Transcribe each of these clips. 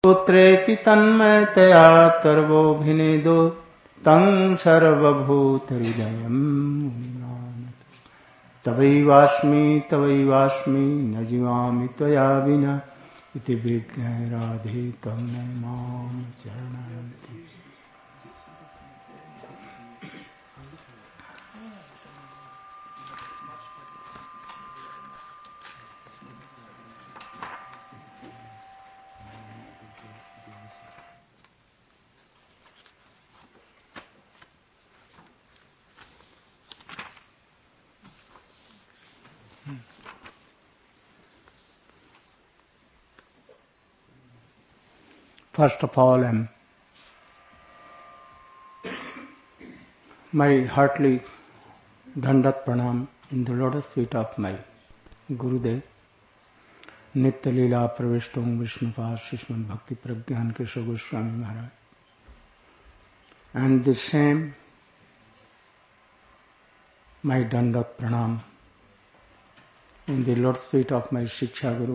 पुत्रेति तन्मयतया तर्वोऽभिनेदो तं सर्वभूतहृदयं तवैवास्मि न जीवामि त्वया विना इति विज्ञाय राधे त्वं मां शरणं। First of all, my heartily Dandat Pranam in the lotus feet of my Gurudev, Nitya Leela Pravishtam Vishnupad Shishman Bhakti Pragyan Keshav Goswami Maharaj. And the same, my Dandat Pranam in the lotus feet of my Shiksha Guru,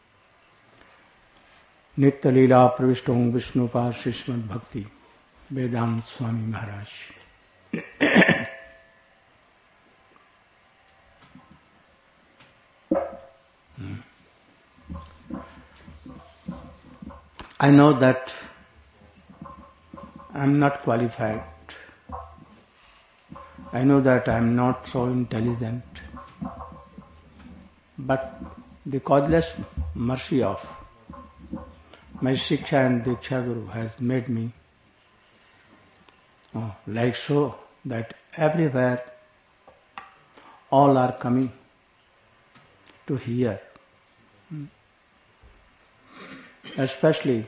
Nitya Leela Pravishtam Vishnupad Shishman Bhakti Vedanta Swami Maharaj. I know that I am not qualified. I know that I am not so intelligent. But the causeless mercy of my Shiksha and Diksha Guru has made me like so that everywhere all are coming to hear. Especially,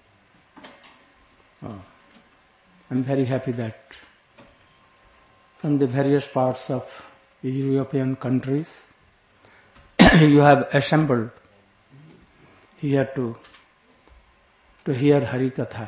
I'm very happy that from the various parts of the European countries you have assembled here to hear Hari Katha.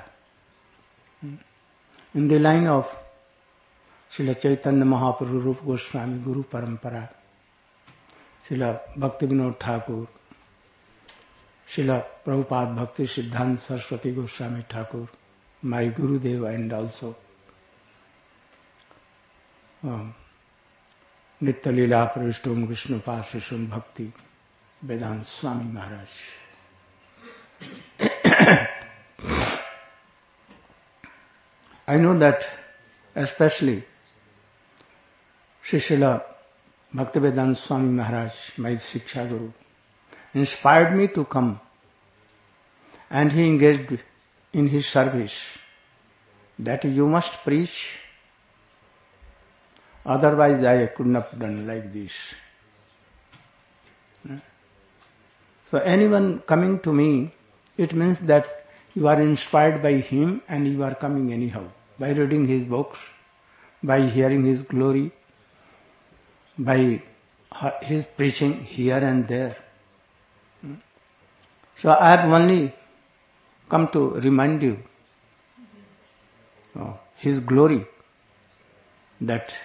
In the line of Srila Chaitanya Mahaprabhu Rupa Goswami Guru Parampara, Srila Bhakti Vinod Thakur, Srila Prabhupada Bhakti Siddhanta Saraswati Goswami Thakur, my Gurudev, and also Nitya Leela Pravishtam Vishnupad Shishman Bhakti Vedanta Swami Maharaj. I know that especially Srila Bhaktivedanta Swami Maharaj, my Shiksha Guru, inspired me to come, and he engaged in his service that you must preach, otherwise I could not have done like this. So anyone coming to me, it means that you are inspired by him and you are coming anyhow, by reading his books, by hearing his glory, by his preaching here and there. So I have only come to remind you of his glory, that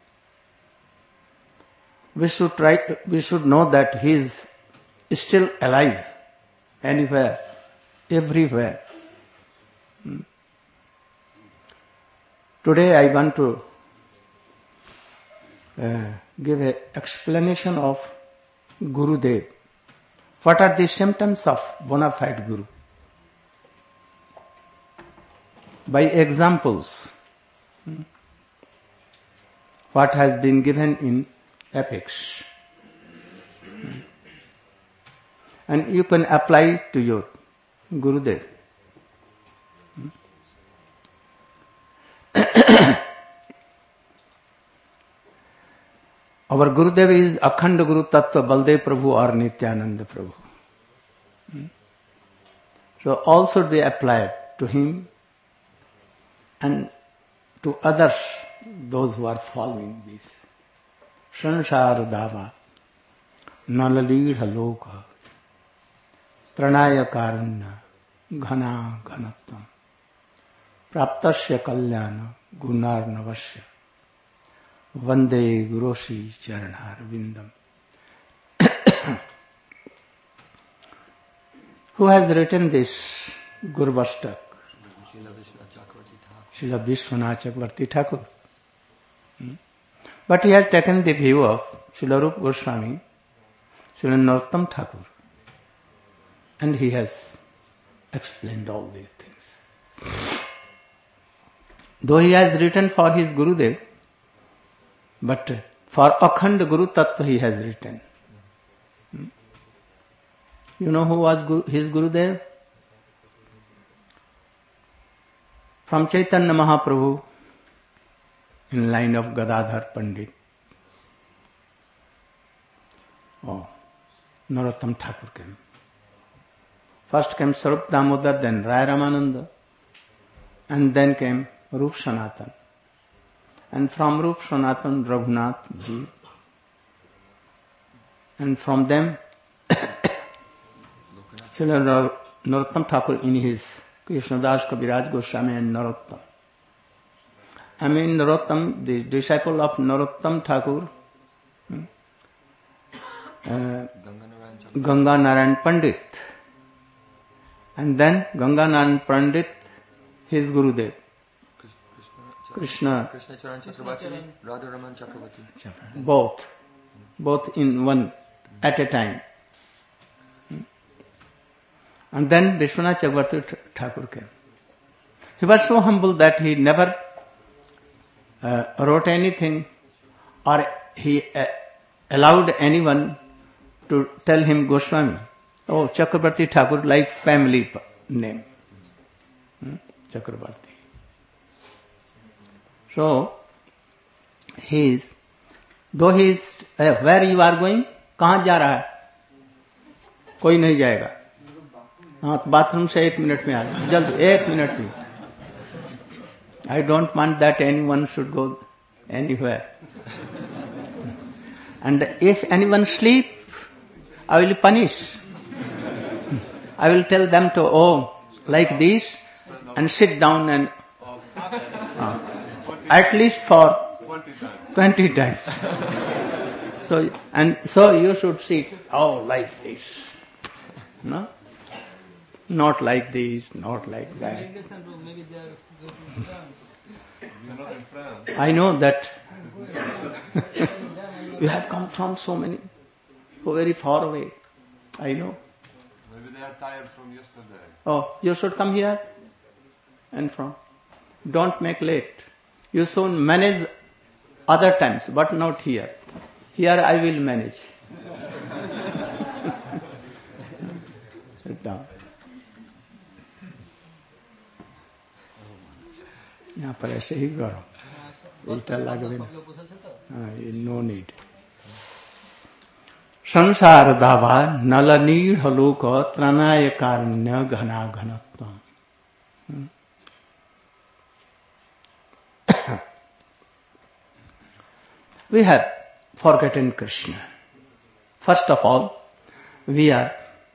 we should know that he is still alive anywhere, everywhere. Today I want to give an explanation of Gurudev. What are the symptoms of bona fide Guru? By examples, what has been given in epics. And you can apply it to your Gurudev. Our Gurudev is Akhand Guru Tattva Baldev Prabhu or Nityananda Prabhu. So all should be applied to him and to others, those who are following this. Sansara Dava, Nalalidha Loka, Pranaya Karanya, Ghana Ghanatvam, Praptasya Kalyana, Gunar Navasya, Vande Guroshi Charanar Vindam. Who has written this Gurvastak, Srila Vishwanath Chakravarti Thakur. But he has taken the view of Srila Rupa Goswami, Srila Narottam Thakur, and he has explained all these things. Though he has written for his Gurudev, but for Akhand Guru Tattva he has written. You know who was his Gurudev? From Chaitanya Mahaprabhu, in line of Gadadhar Pandit. Narottam Thakur came. First came Sarup Damodar, then Rai Ramananda, and then came Rup Sanatan. And from Rup Sanatan, Raghunath Ji. And from them, Srila Narottam Thakur in his Krishnadas Kaviraj Goswami and Narottam. I mean Narottam, the disciple of Narottam Thakur, Ganga Narayan Pandit. And then Ganga Narayan Pandit, his Gurudev. Krishna Charan Chakravarti, Radharaman Chakravarti. Both in one at a time. And then Vishwanath Chakravarti Thakur came. He was so humble that he never wrote anything, or he allowed anyone to tell him Goswami. Oh, Chakravarti Thakur, like family name. Chakravarti. So, though he is, where you are going? कहाँ जा रहा है? कोई नहीं जाएगा. हाँ, bathroom से 1 minute में आ जाए. जल्द 1 minute में. I don't want that anyone should go anywhere. And if anyone sleep, I will punish. I will tell them to, like this, and sit down and at least for 20 times. So you should sit, like this. No? Not like this, not like that. I know that you have come from so very far away. I know. Maybe they are tired from yesterday. Oh, you should come here and from. Don't make late. You should manage other times, but not here. Here I will manage. Sit down. यहाँ पर ऐसे ही करो. उल्टा लगे no need. संसार दावा नल नीढ़ लोक त्रनाय कारण्य घना घनत्व. We have forgotten Krishna. First of all, we are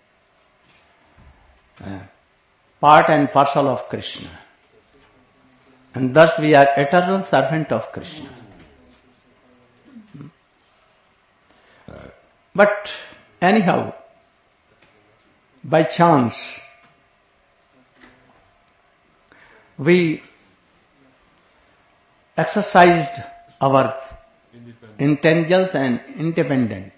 part and parcel of Krishna. And thus we are eternal servant of Krishna. But anyhow, by chance, we exercised our intelligence and independent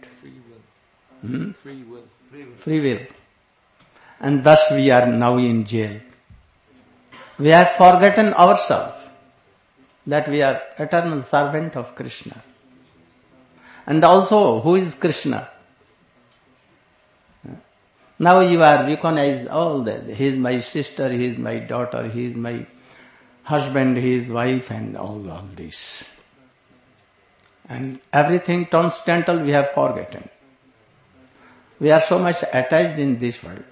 free will. And thus we are now in jail. We have forgotten ourselves that we are eternal servant of Krishna. And also, who is Krishna? Now you are recognized all that. He is my sister, he is my daughter, he is my husband, he is wife, and all this. And everything transcendental we have forgotten. We are so much attached in this world.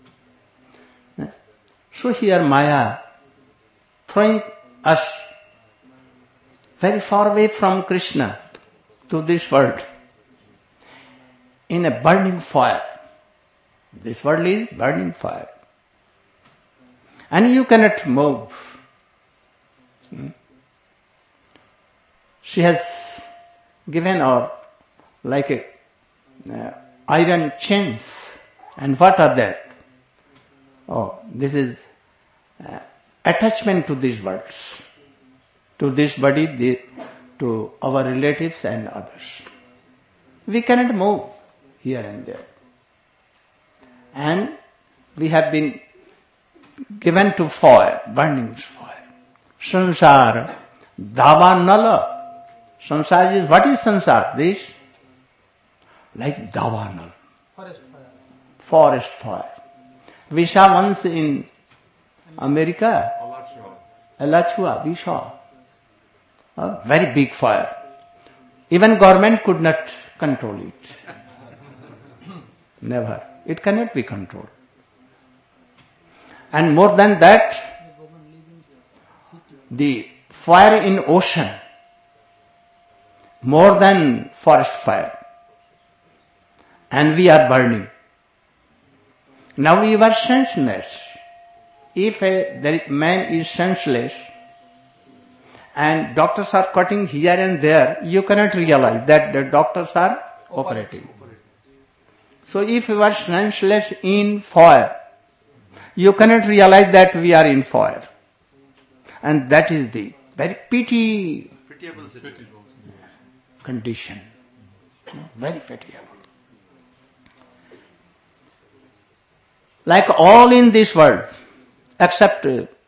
So here Maya throwing us very far away from Krishna to this world in a burning fire. This world is burning fire. And you cannot move. She has given our like iron chains. And what are that? Oh, this is attachment to these worlds, to this body, to our relatives and others. We cannot move here and there. And we have been given to fire, burning fire. Sansar, dhava nala. Sansar is, what is sansar? This? Like dhava nala. Forest fire. We saw once in America, Alachua, we saw a very big fire. Even government could not control it. Never. It cannot be controlled. And more than that, the fire in ocean, more than forest fire. And we are burning. Now we are senseless. If a man is senseless and doctors are cutting here and there, you cannot realize that the doctors are operating. So if you are senseless in fire, you cannot realize that we are in fire. And that is the very pitiable condition. Very pitiable. Like all in this world, except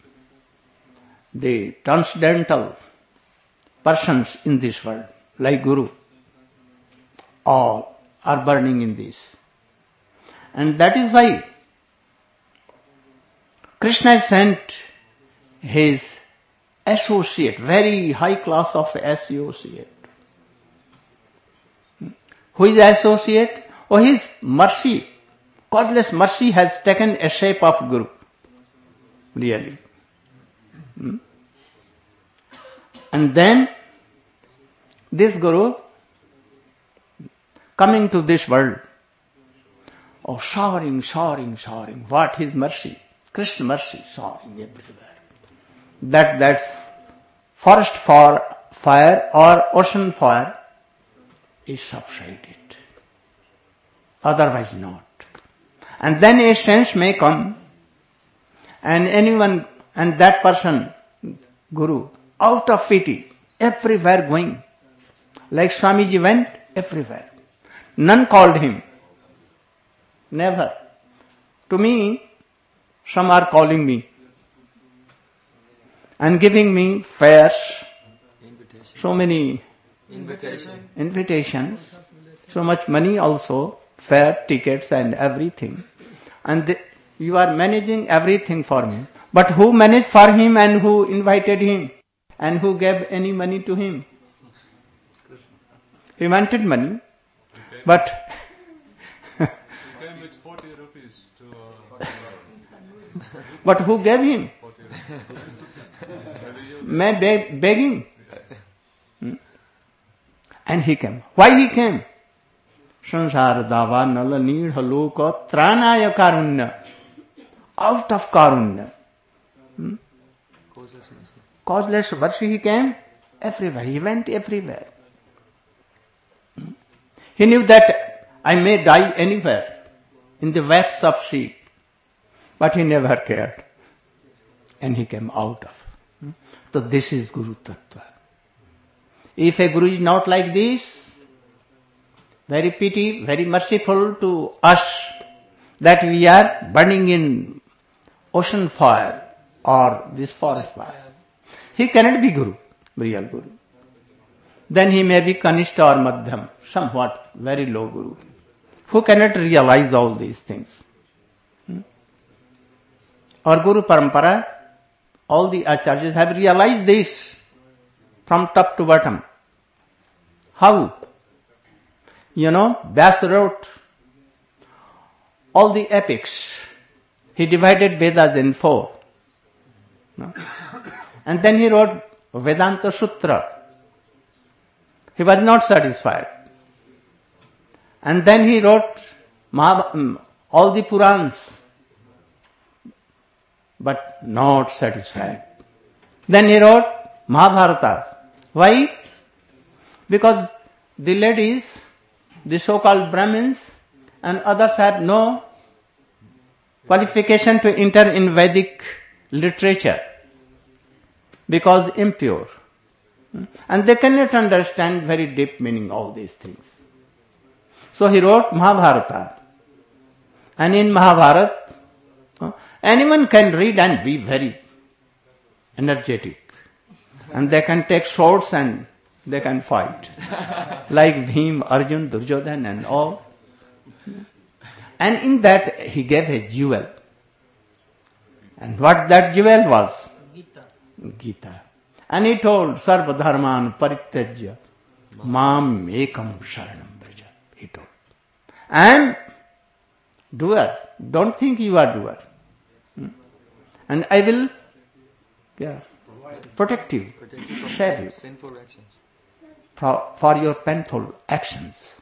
the transcendental persons in this world, like Guru, all are burning in this. And that is why Krishna sent his associate, very high class of associate. Who is associate? Oh, his mercy, causeless mercy has taken a shape of Guru. Really. And then this Guru coming to this world, oh, showering. What his mercy? Krishna mercy showering everywhere. That forest fire or ocean fire is subsided. Otherwise not. And then a sense may come and anyone, and that person, Guru, out of pity, everywhere going. Like Swamiji went everywhere. None called him. Never. To me, some are calling me and giving me fares, so many invitations, so much money also, fare, tickets and everything. And you are managing everything for me. But who managed for him and who invited him and who gave any money to him? He wanted money, but he came with 40 rupees to but who gave him? May begging. And he came. Why he came? Sansar dava nala needha loka tranaya karunya. Out of karunya. Causeless mercy he came everywhere. He went everywhere. He knew that I may die anywhere in the webs of sea. But he never cared. And he came out of. So this is Guru Tattva. If a Guru is not like this, very pity, very merciful to us that we are burning in ocean fire or this forest fire. He cannot be Guru, real Guru. Then he may be Kanishta or Madhyam, somewhat very low Guru, who cannot realize all these things. Our Guru Parampara, all the acharyas have realized this from top to bottom. How? Vyasa wrote all the epics. He divided Vedas in 4. No? And then he wrote Vedanta Sutra. He was not satisfied. And then he wrote all the Purans, but not satisfied. Then he wrote Mahabharata. Why? Because the ladies, the so-called Brahmins and others had no qualification to enter in Vedic literature because impure. And they cannot understand very deep meaning, all these things. So he wrote Mahabharata. And in Mahabharata, anyone can read and be very energetic. And they can take swords and they can fight. Like Bhim, Arjun, Duryodhan and all. And in that he gave a jewel. And what that jewel was? Gita. And he told, Sarva dharman parityajya mam ekam sharanam braja. He told. And doer, don't think you are doer. And I will protect you, save you sinful actions. For your painful actions.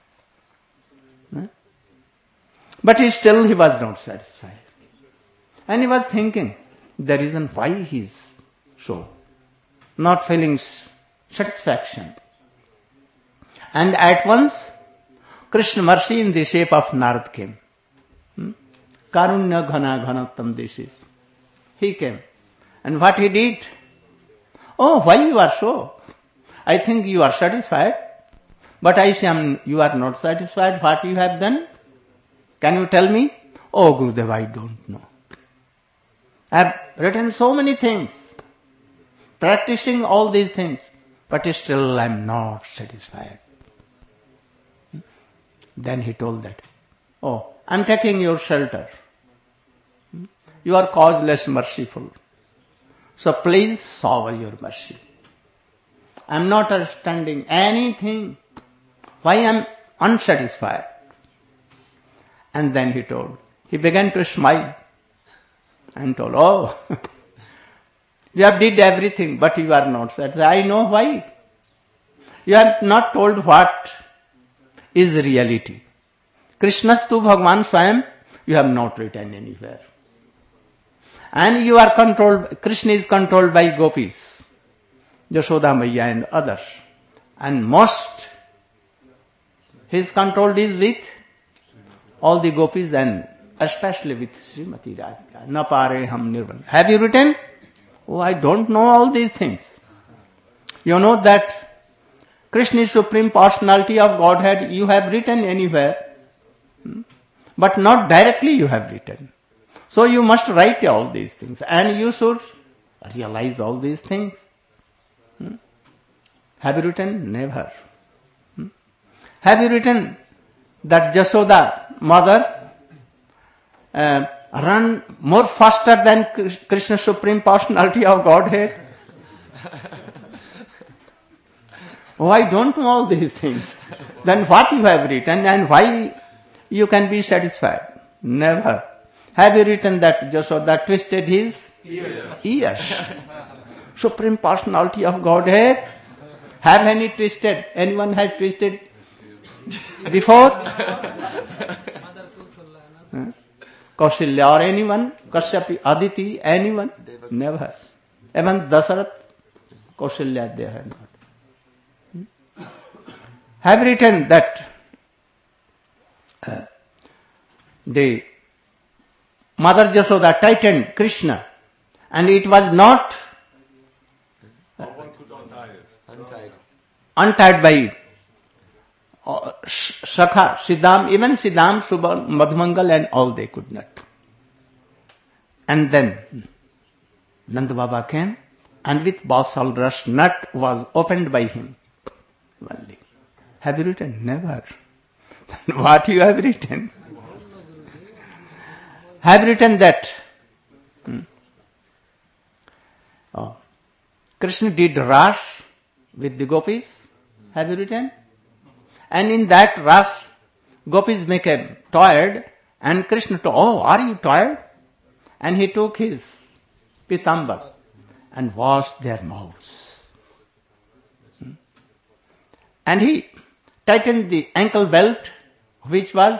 But he was not satisfied. And he was thinking the reason why he is so not feeling satisfaction. And at once Krishna mercy in the shape of Narad came. Karunya ghana ghanattam desis. He came. And what he did? Oh, why you are so? I think you are satisfied. But I say you are not satisfied. What you have done? Can you tell me? Oh, Gurudev, I don't know. I have written so many things, practicing all these things, but still I am not satisfied. Then he told that, oh, I am taking your shelter. You are causeless merciful. So please shower your mercy. I am not understanding anything. Why I am unsatisfied? And then he began to smile and told, oh, you have did everything, but you are not satisfied. I know why. You have not told what is reality. Krishnastu Bhagavan Swayam, you have not written anywhere. And you are controlled, Krishna is controlled by gopis, Yashoda Maiya and others. And most, his control is with all the gopis and especially with Srimati Radhika. Na pare ham nirvan. Have you written? Oh, I don't know all these things. You know that Krishna is Supreme Personality of Godhead, you have written anywhere, but not directly you have written. So you must write all these things and you should realize all these things. Have you written? Never. Have you written that Jashoda, mother, run more faster than Krishna Supreme Personality of Godhead? Oh, I don't know all these things. Then what you have written and why you can be satisfied? Never. Have you written that Jashoda twisted his ears? Supreme Personality of Godhead. Have anyone has twisted before? Kausalya or anyone? Kasyapi, Aditi, anyone? Never. Even Dasarath, Kausalya, they have not. Have written that the Mother Jashoda tightened Krishna and it was not untied by Sakha, Siddham, even Siddham, Subha, Madhmangal and all they could not. And then Nanda Baba came and with Basal Rush nut was opened by him. Only. Have you written? Never. What you have written? Have written that Krishna did Ras with the gopis. Have you written? And in that Ras, gopis became tired and Krishna told, oh, are you tired? And he took his pitambar and washed their mouths. And he tightened the ankle belt which was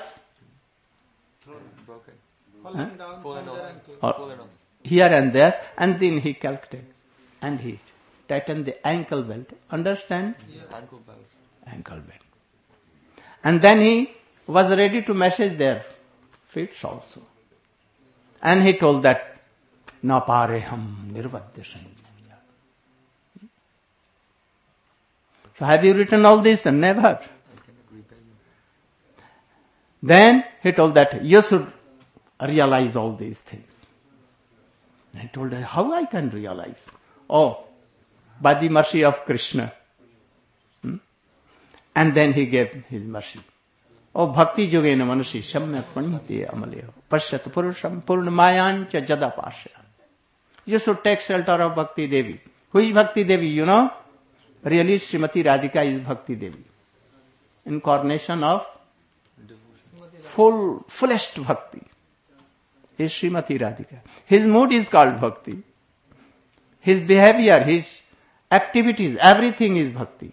Fallen off. Here and there, and then he calculated and he tightened the ankle belt. Understand? Ankle belts. Ankle belt. And then he was ready to massage their feet also. And he told that na pareham nirvadya sanjaya. So have you written all this? Never. Then he told that you should realize all these things. I told her, how I can realize? Oh, by the mercy of Krishna. And then he gave his mercy. Oh, bhakti yogena manasi samyak panite amalya pasyat purusham purnamayancha jadapasya. You should take shelter of Bhakti Devi. Who is Bhakti Devi? You know? Really, Srimati Radhika is Bhakti Devi. Incarnation of fullest Bhakti is Srimati Radhika. His mood is called Bhakti. His behavior, his activities, everything is Bhakti.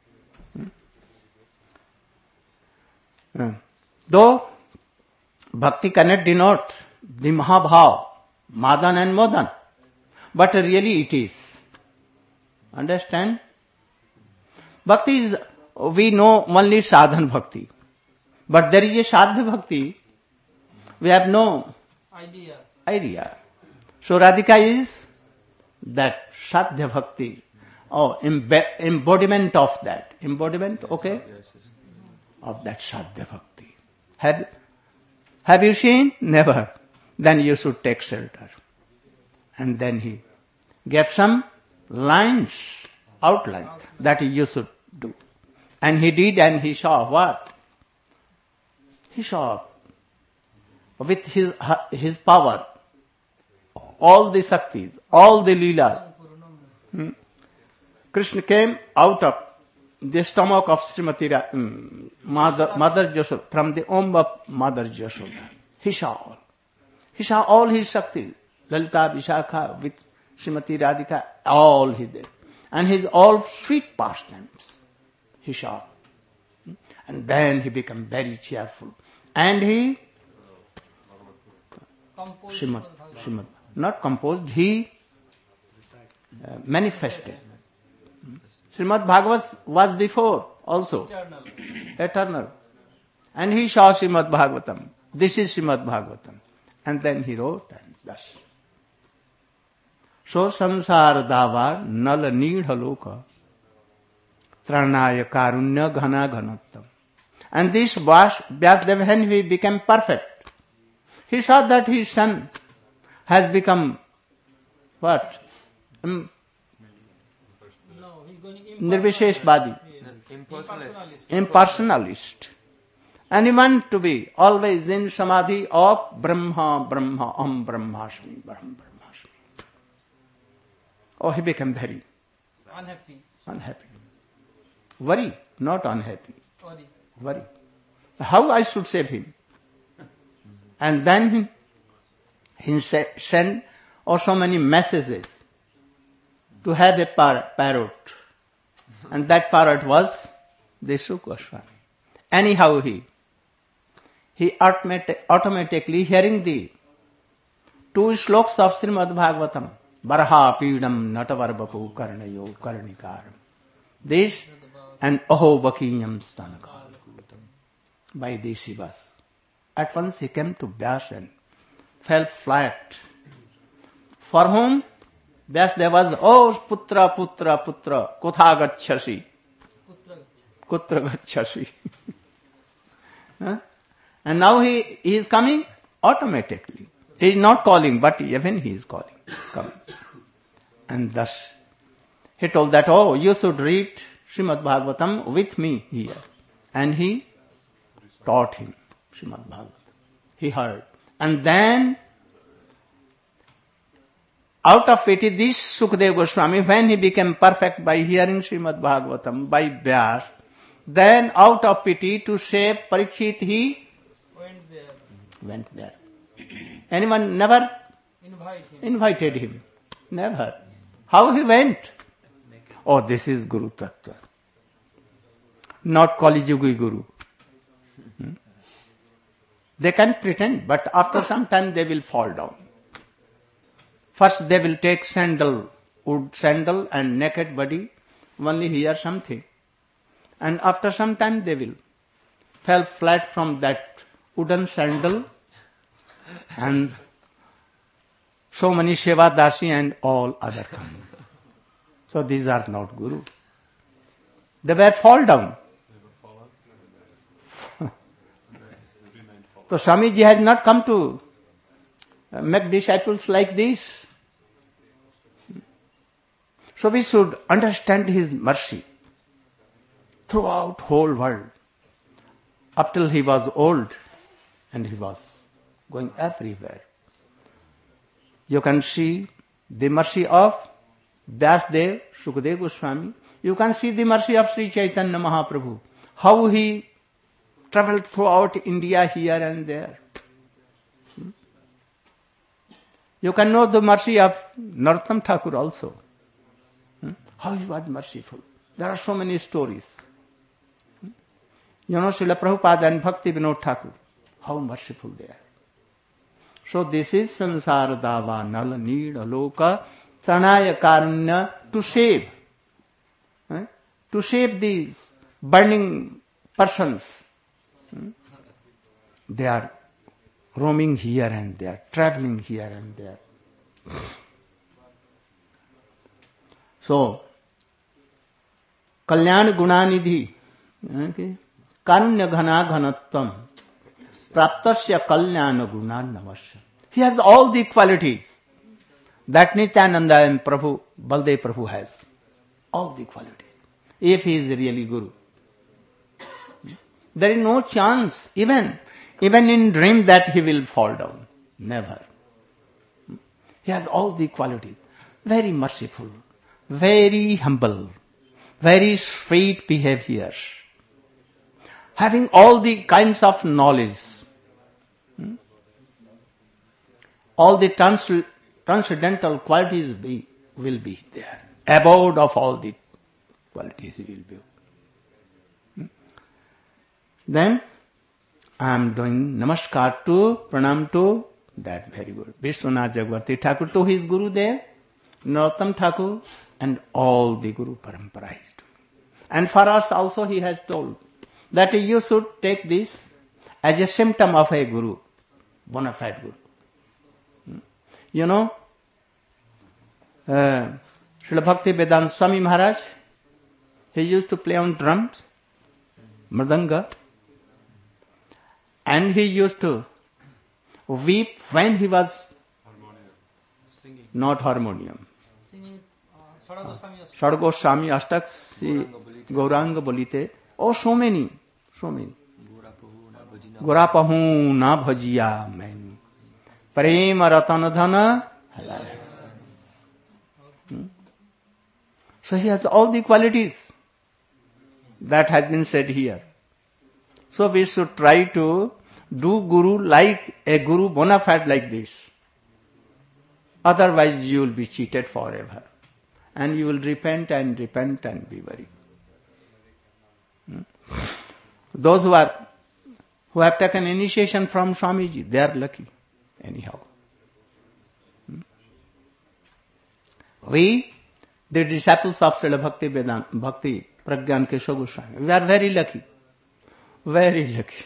Though Bhakti cannot denote the Mahabhav, Madan and Modan, but really it is. Understand? Bhakti is, we know only sadhan bhakti. But there is a sadhya bhakti. We have no idea. So Radhika is that sadhya bhakti. Oh, embodiment of that. Embodiment, okay? Of that sadhya bhakti. Have you seen? Never. Then you should take shelter. And then he gave some lines, outlines, that you should do. And he did, and he saw what? He saw with his power, all the Shaktis, all the Leela. Krishna came out of the stomach of Srimati Mother Yashoda, from the womb of Mother Yashoda. He saw all. He saw all his Shaktis, Lalita, Vishakha, with Srimati Radhika, all he did. And his all sweet pastimes, he saw. And then he became very cheerful. And he, Srimad, not composed, he manifested. Srimad Bhagavad was before also. Eternal. And he saw Srimad Bhagavatam. This is Srimad Bhagavatam. And then he wrote, and thus. So samsara dava nala needha loka tranaya karunya ghana ghanattam. And this Vyasdeva, when he became perfect, he saw that his son has become what? Nirvisheshvadi. Impersonalist. And he wanted to be always in samadhi of Brahma, Brahma, Om Brahmasmi, Brahma Brahmasmi. Oh, he became very unhappy. Worry, not unhappy. Worry. How I should save him? And then he sent so many messages to have a parrot. And that parrot was Deshu Goswami. Anyhow, he automatically hearing the 2 sloks of Srimad Bhagavatam, Barha Pidam Natavarbapu Karnayo Karnikaram. This and Aho Bakinyam Stanakam. By these he was. At once he came to Vyas and fell flat. For whom? Vyasdeva was, oh putra, putra, putra, kotha gacchasi. Kutra gacchasi. And now he is coming automatically. He is not calling, but even he is calling. Coming. And thus, he told that, oh, you should read Srimad Bhagavatam with me here. And he taught him Srimad Bhagavatam. He heard. And then, out of pity, this Sukadeva Goswami, when he became perfect by hearing Srimad Bhagavatam by Vyas, then out of pity to save Parikshit, he went there. Anyone never invited him? Never. How he went? Oh, this is Guru Tattva. Not Kali Yugi Guru. They can pretend, but after some time they will fall down. First they will take wood sandal and naked body, only hear something. And after some time they will fall flat from that wooden sandal and so many Sevadasi and all other kind. So these are not Guru. They were fall down. So Swamiji has not come to make disciples like this. So we should understand his mercy throughout whole world. Up till he was old and he was going everywhere. You can see the mercy of Vyasdev, Sukadeva Goswami. You can see the mercy of Sri Chaitanya Mahaprabhu. How he traveled throughout India here and there. You can know the mercy of Narottam Thakur also. How he was merciful. There are so many stories. You know, Srila Prabhupada and Bhakti Vinod Thakur, how merciful they are. So this is Sansara Dava Nala Need Aloka Tanaya Karanya to save. To save these burning persons. They are roaming here and there, traveling here and there. So, Kalyan Gunanidhi, Kanya Ghana Ghanattam, Praptasya Kalyana Gunan Namasya. He has all the qualities that Nityananda and Prabhu, Baldev Prabhu has. All the qualities. If he is really Guru. There is no chance, even in dream, that he will fall down. Never. He has all the qualities. Very merciful, very humble, very sweet behavior, having all the kinds of knowledge, all the transcendental qualities will be there. Abode of all the qualities will be. Then I am doing namaskar to, pranam to, that very good. Vishwanath Jagvarti Thakur to his Guru there, Narottam Thakur, and all the Guru Parampara. And for us also he has told that you should take this as a symptom of a Guru, bona fide Guru. You know, Srila Bhakti Vedanta Swami Maharaj, he used to play on drums, mridanga, and he used to weep when he was Singing. not harmonium. Singing Sadgoswami. Sadgoswami Ashtaks, Gauranga Bolite. Oh, so many. Gorapahu na bhajiya main. Prema ratan dhana. So he has all the qualities that has been said here. So we should try to do Guru like a Guru bona fide like this. Otherwise you will be cheated forever. And you will repent and be very. Those who have taken initiation from Swamiji, they are lucky. Anyhow. We, the disciples of Srila Bhakti Vedanta, Bhakti Pragyan Keshav Goswami, we are very lucky. Very lucky.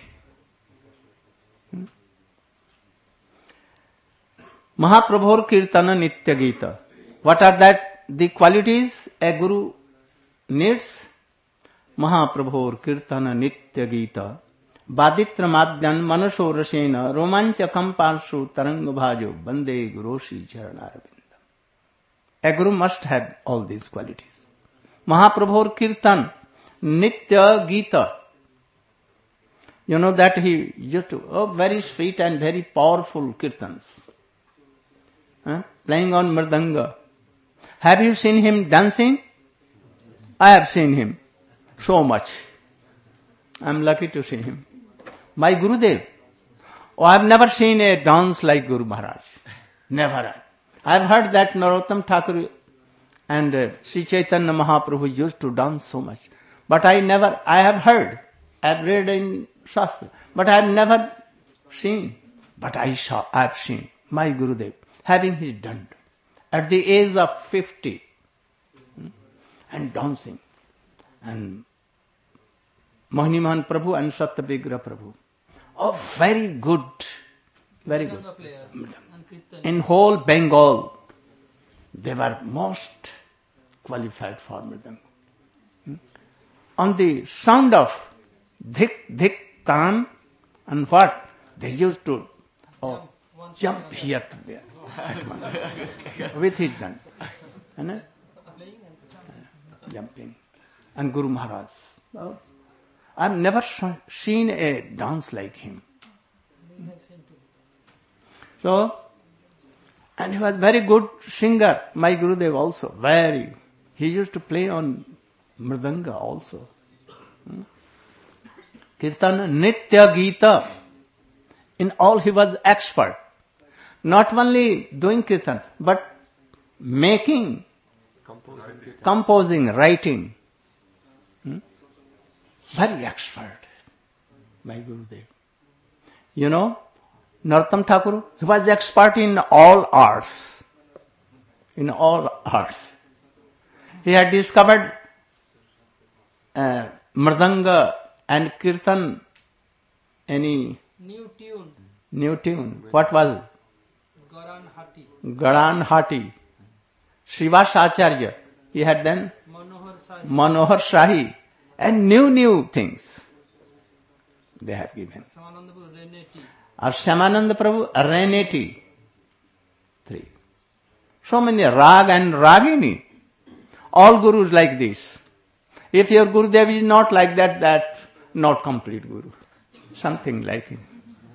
Mahaprabhur Kirtana Nitya Gita. What are that? The qualities a Guru needs? Mahaprabhur Kirtana Nitya Gita. Baditra Madhyan Manaso Rasena Romanchakam Parsu Taranga Bhajo Bande Guroshi Charanarabinda. A Guru must have all these qualities. Mahaprabhur Kirtan Nitya Gita. You know that he used to, very sweet and very powerful kirtans. Playing on mridanga. Have you seen him dancing? I have seen him so much. I am lucky to see him. My Gurudev. I have never seen a dance like Guru Maharaj. Never. I have heard that Narottam Thakur and Sri Chaitanya Mahaprabhu used to dance so much. But I have heard, I have read in Shastra, but I have never seen. But I have seen my Gurudev having his dand at the age of 50 and dancing. And Mohini Mohan Prabhu and Satyavigra Prabhu. Very good Very good. Mridanga player and Kirtan. In whole Bengal, they were most qualified for Mridanga. On the sound of dhik, dhik, tan, and what? They used to jump here to there. With his gun. And, jumping. And Guru Maharaj. Well, I've never seen a dance like him. So, and he was very good singer. My Gurudev also, very. He used to play on Mridanga also. Kirtan, Nitya Gita. In all he was expert. Not only doing Kirtan, but making, composing, writing. Very expert. My Gurudev. You know, Narottam Thakur, he was expert in all arts. In all arts. He had discovered Mridanga and Kirtan, any new tune. What was it? Garan Hati. Srivas Acharya. He had then Manohar Shahi. And new things they have given. Or Shyamananda Prabhu, Reneti. 3. So many Rag and Ragini. All gurus like this. If your Gurudev is not like that, that's not complete Guru. Something like him.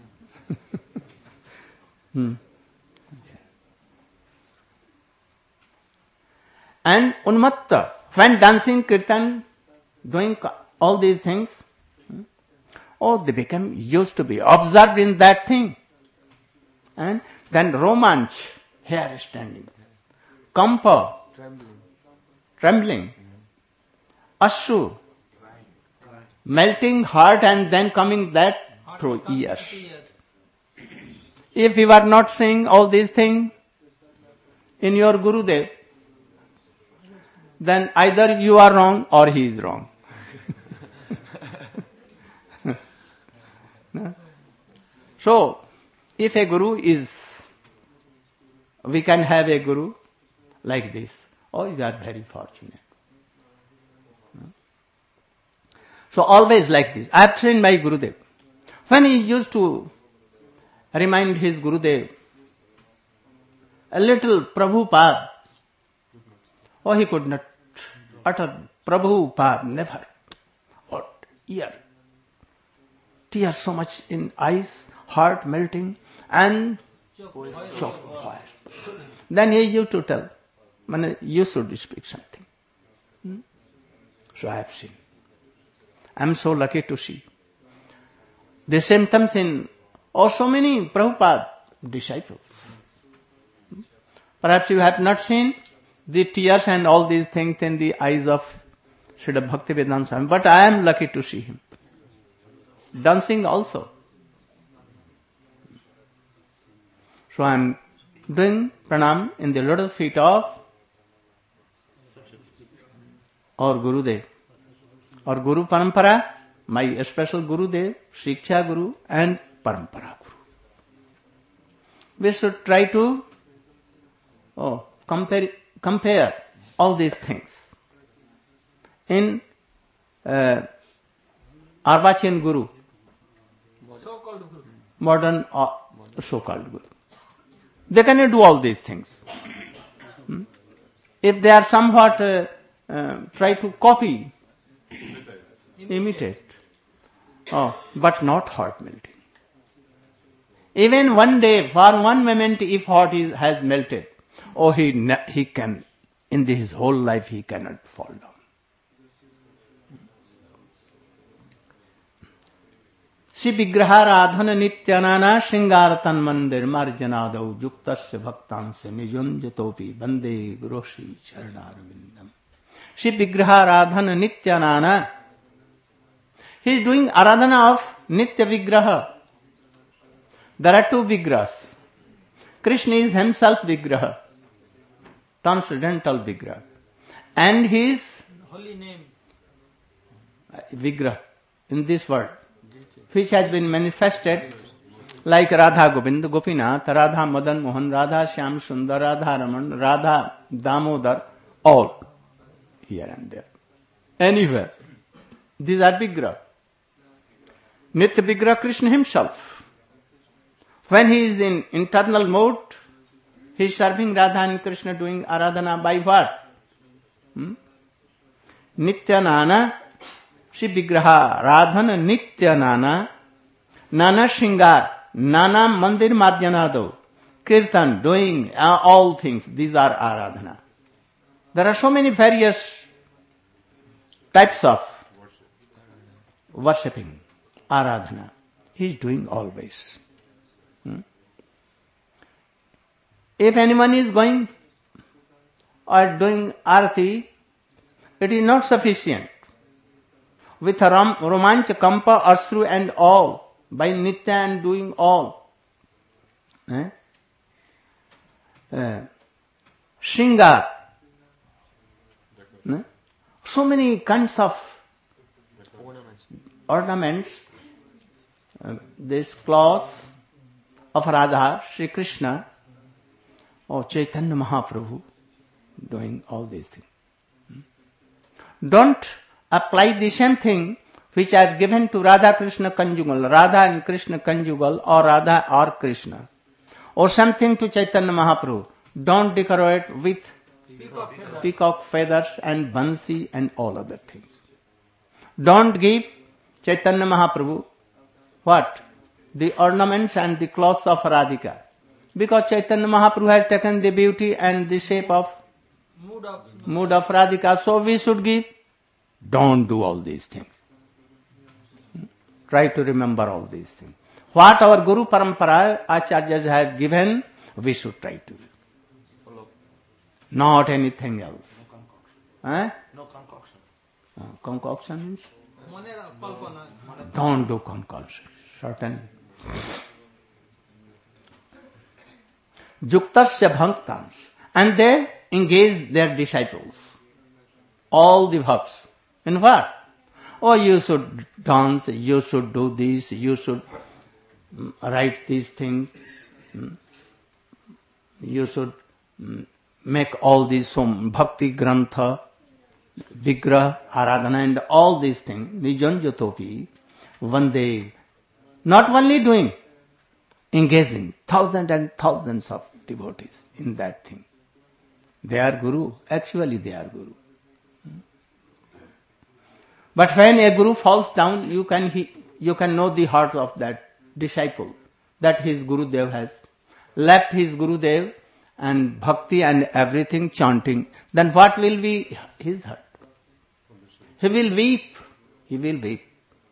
And Unmatta, when dancing Kirtan, doing all these things, they become used to be observed in that thing. And then Romanch, hair standing. Kampa, trembling. Ashru, melting heart and then coming that through ears. If you are not saying all these things in your Gurudev, then either you are wrong or he is wrong. So, if a guru is, we can have a guru like this. Oh, you are very fortunate. So always like this. I have seen my Gurudev. When he used to remind his Gurudev, a little Prabhupada, he could not utter Prabhupada, never. Or ear. Tears so much in eyes, heart melting, and choke fire. Then he used to tell, you should speak something. So I have seen. I am so lucky to see. The symptoms in so many Prabhupada disciples. Perhaps you have not seen the tears and all these things in the eyes of Srila Bhaktivedanta Swami, but I am lucky to see him. Dancing also. So I am doing pranam in the lotus feet of our Gurudev. Or Guru Parampara, my special Gurudev, Shiksha Guru and Parampara Guru. We should try to compare all these things. In Arvachian Guru, so-called Guru, modern so-called Guru, they cannot do all these things. If they are somewhat try to copy, imitate, but not heart melting. Even one day, for one moment, if heart has melted, he can, in his whole life, he cannot fall down. Shri Vigraharadhana Nityanana Shringaratan Mandir Marjanadau Yuktasya Bhaktansya Nijunjatopi Bande Guroshi Charanarvindam. Shri Vigraharadhana Nityanana. He is doing Aradhana of Nitya Vigraha. There are two Vigrahas. Krishna is himself Vigraha, transcendental Vigraha. And his holy name, Vigraha in this world, which has been manifested Like Radha Govind, Gopinath, Radha Madan Mohan, Radha Shyam Sundar, Radha Raman, Radha Damodar, all here and there. Anywhere. These are Vigraha. Nitya Vigraha Krishna himself. When he is in internal mode, he is serving Radha and Krishna doing Aradhana by what? Nitya Nana, Shri Vigraha, Radhana Nitya Nana, Nana Shingar, Nana Mandir Madhyanado, Kirtan, doing all things. These are Aradhana. There are so many various types of worshipping, Aradhana. He is doing always. If anyone is going or doing arati, it is not sufficient. With romancha, kampa, asru and all, by nitya and doing all. Shringar. So many kinds of ornaments. This cloth of Radha, Sri Krishna, or Chaitanya Mahaprabhu, doing all these things. Don't apply the same thing which are given to Radha Krishna conjugal, Radha and Krishna conjugal, or Radha or Krishna, or something to Chaitanya Mahaprabhu. Don't decorate with peacock feathers and bansi and all other things. Don't give Chaitanya Mahaprabhu what? The ornaments and the clothes of Radhika. Because Chaitanya Mahaprabhu has taken the beauty and the shape of mood of Radhika, so we should give. Don't do all these things. Try to remember all these things. What our Guru Parampara, Acharyas have given, we should try to do. Not anything else. No concoction. Concoction means? Don't do concoction. Certainly. Yuktasya bhaktans. And they engage their disciples. All the bhakts. In what? Oh, you should dance, you should do this, you should write these things. You should make all these bhakti grantha, vigraha, aradhana and all these things. Nijanjatopi, vande. Not only doing, engaging thousands and thousands of devotees in that thing. They are Guru. Actually they are Guru. But when a Guru falls down, you can know the heart of that disciple, that his Gurudev has left his Gurudev and bhakti and everything chanting. Then what will be his heart? He will weep. He will weep.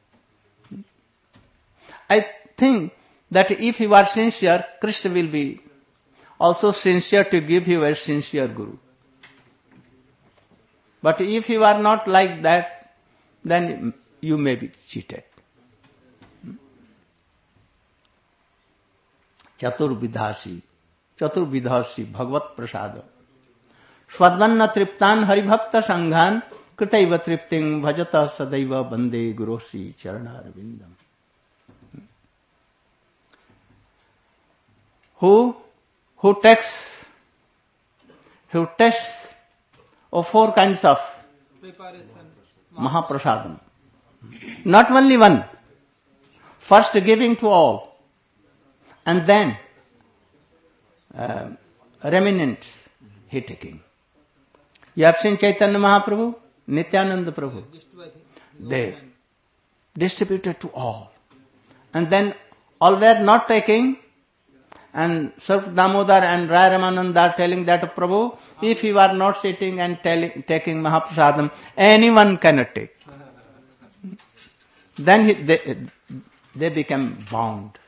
I think that if you are sincere, Krishna will be also sincere to give you a sincere Guru. But if you are not like that, then you may be cheated. Chaturvidhasi, Bhagavat Prasada. Swadvanna triptan haribhakta sanghan kritaiva tripting bhajata sadaiva bande gurosi charanarvindam. Who tests of four kinds of Mahaprasadam. Not only one. First giving to all. And then remnants he taking. You have seen Chaitanya Mahaprabhu, Nityananda Prabhu. They distributed to all. And then all were not taking. And Sarv Damodar and Rai Ramananda are telling that Prabhu, if you are not sitting and taking Mahaprasadam, anyone cannot take. Then they become bound.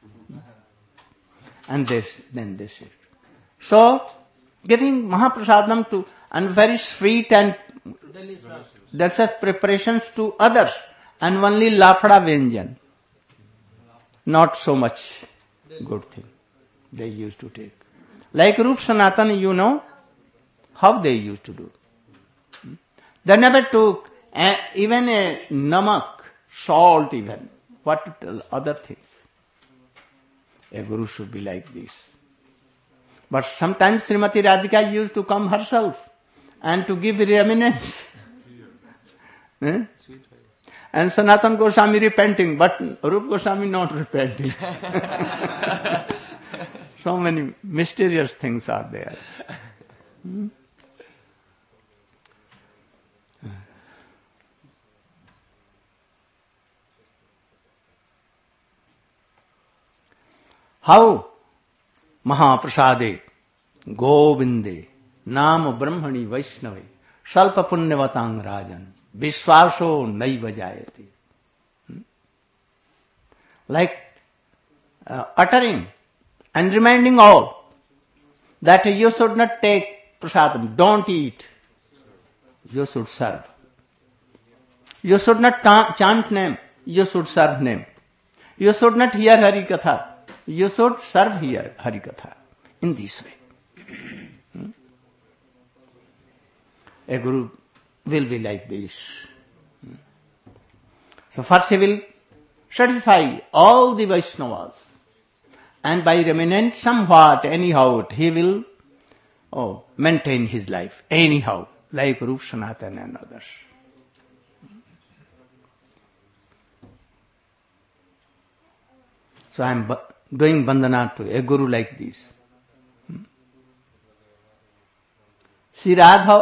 And then they sit. So, giving Mahaprasadam to, and very sweet and delicious preparations to others, and only lafda vyanjan. Not so much good thing they used to take. Like Rup Sanatan, you know how they used to do. They never took even a namak, salt even, what other things. A guru should be like this. But sometimes Srimati Radhika used to come herself and to give remnants. And Sanatana Goswami repenting, but Rupa Goswami not repenting. So many mysterious things are there. How Mahaprasade Govinde Nam Brahmani Vaishnave Salpa Punyavatang Rajan Vishwaso Naiva Jayati. Like uttering and reminding all that you should not take prasadam, don't eat, you should serve. You should not chant name, you should serve name. You should not hear Hari Katha, you should serve here Hari Katha. In this way. A guru will be like this. So first he will satisfy all the Vaishnavas. And by remnant somewhat, anyhow, he will maintain his life. Anyhow, like Rup Sanatana and others. So I am doing bandhana to a guru like this. Shri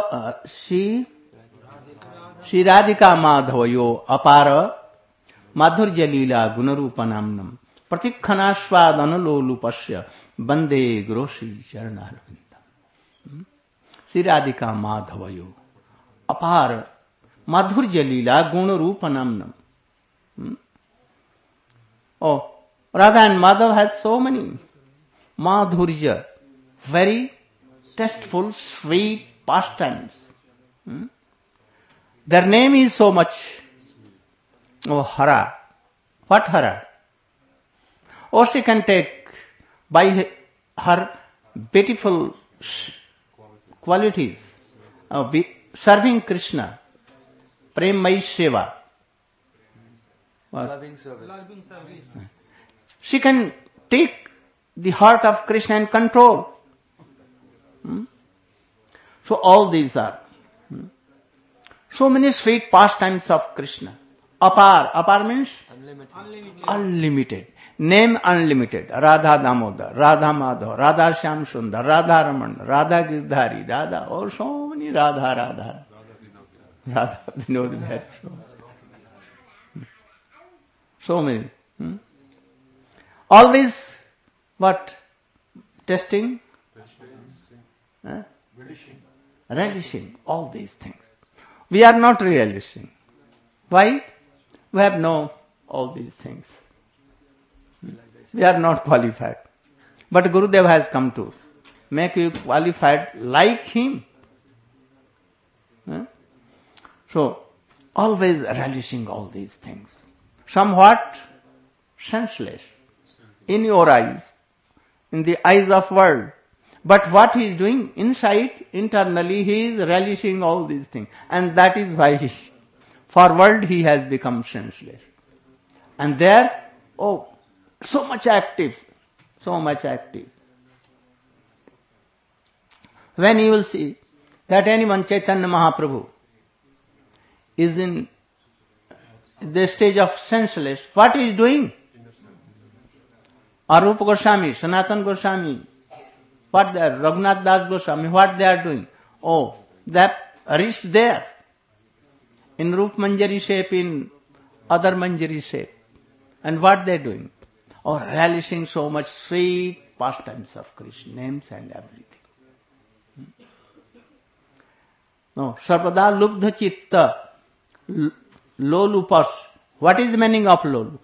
Radhika Madhavayo Apara Madhurya Leela Gunarupanamnam Pratikhanasvadanalolupasya Bande Groshi Charanarvinda. Shri Radhika Madhavayo Apara Madhurya Leela Gunarupanamnam. Oh, Radha and Madhav has so many Madhurya, very tasteful, sweet pastimes. Their name is so much. Oh, Hara. What Hara? Or she can take by her beautiful qualities, serving Krishna, Premai Seva. Loving service. She can take the heart of Krishna and control. So all these are so many sweet pastimes of Krishna. Apar means unlimited. Name unlimited. Radha Damodar, Radha Madhav, Radha Shyam Sundar, Radha Raman, Radha Girdhari, Radha. Oh, so many Radha. Radha Vinod Bihari. So many. Always what? Testing? Relishing all these things. We are not relishing. Why? We have known all these things. We are not qualified. But Gurudev has come to make you qualified like him. So, always relishing all these things. Somewhat senseless in your eyes, in the eyes of world. But what he is doing inside, internally, he is relishing all these things. And that is why for world he has become senseless. And there, so much active. When you will see that anyone, Chaitanya Mahaprabhu, is in the stage of senseless, what he is doing? Arupa Goswami, Sanatana Goswami, what they are, Raghunath Das Goswami, what they are doing? Oh, that reached there. In Rup Manjari shape, in other Manjari shape. And what they are doing? Oh, relishing so much sweet pastimes of Krishna, names and everything. No, Sarvada Lubdha Chitta, Lolupas. What is the meaning of Lolu?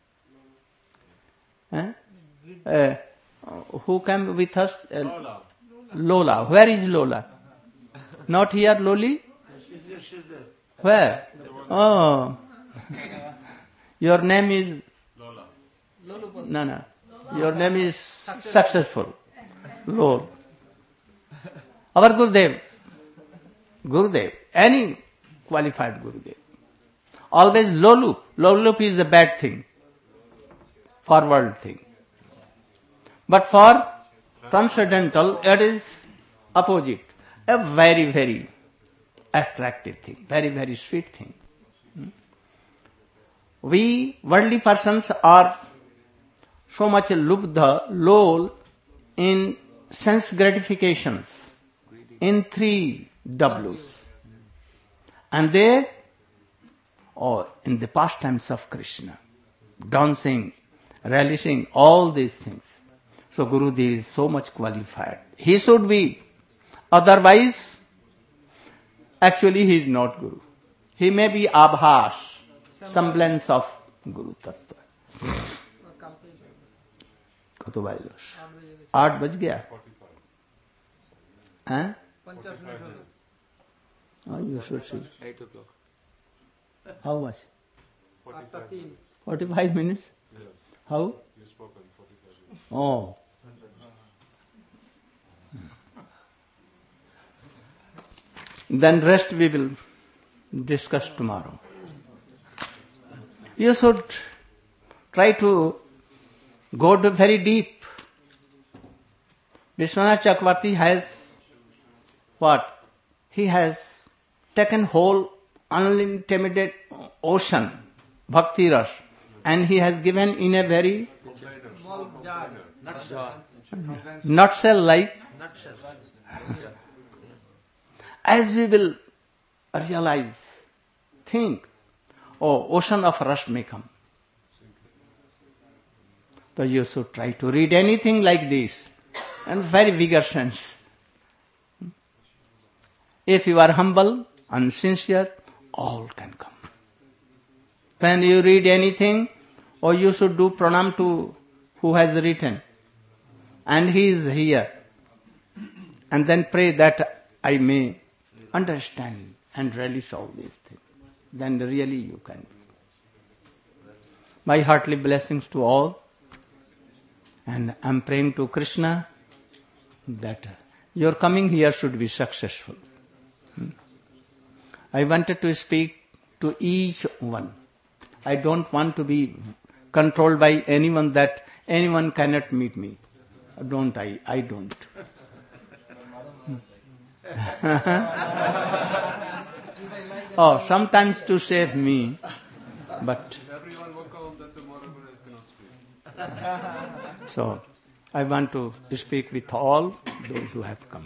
Who came with us? Lola. Where is Lola? Not here, Loli? She's there. Where? Oh. Your name is? Lola. No. Your name is successful. Lord. Our Gurudev, any qualified Gurudev. Always Lolup. Lolup is a bad thing. Forward thing. But for transcendental, it is opposite. A very, very attractive thing, very, very sweet thing. We worldly persons are so much lubdha, lulled in sense gratifications, in 3 W's. And there, or in the pastimes of Krishna, dancing, relishing, all these things. So Gurudev is so much qualified. He should be. Otherwise, actually he is not Guru. He may be abhas, semblance of Guru Tattva. कतो बाजलो 8 बज गया हैं 50 minute Oh, you should see. 8 o'clock. How much? 8:03 45 minutes? Yes. How? You spoke on 45 minutes. Oh. Then rest we will discuss tomorrow. You should try to go to very deep. Vishwanath Chakravarti has what? He has taken whole unlimited ocean, bhakti ras, and he has given in a very small jar. nutshell like. As we will realize, think, ocean of rust may come. So you should try to read anything like this, and very vigorous sense. If you are humble and sincere, all can come. When you read anything, or you should do pranam to who has written, and he is here, and then pray that I may understand and relish all these things. Then really you can. My heartily blessings to all, and I am praying to Krishna that your coming here should be successful. I wanted to speak to each one. I don't want to be controlled by anyone that anyone cannot meet me. I don't. Sometimes to save me, but Everyone will come that tomorrow when I cannot speak. so I want to speak with all those who have come.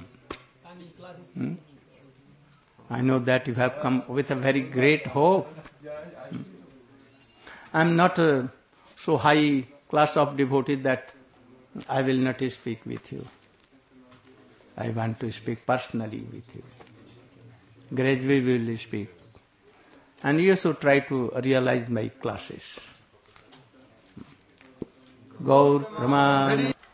I know that you have come with a very great hope. I am not so high class of devotee that I will not speak with you. I want to speak personally with you. Gradually we will speak. And you should try to realize my classes. Gaur Brahman.